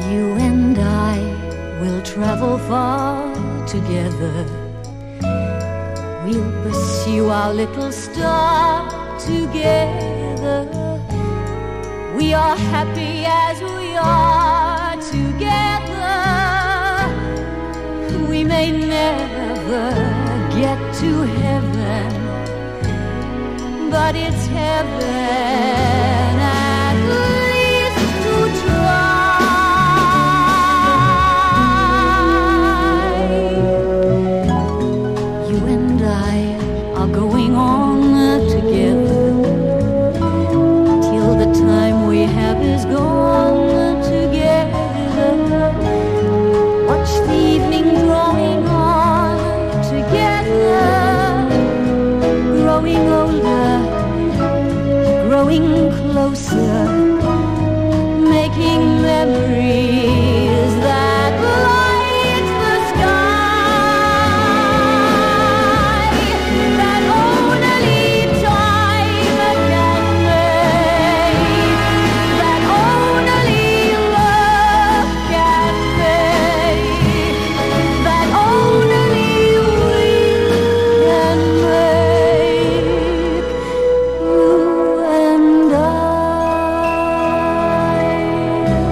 You and I will travel far together. We'll pursue our little star together. We are happy as we are together. We may never get to heaven, but it's heaven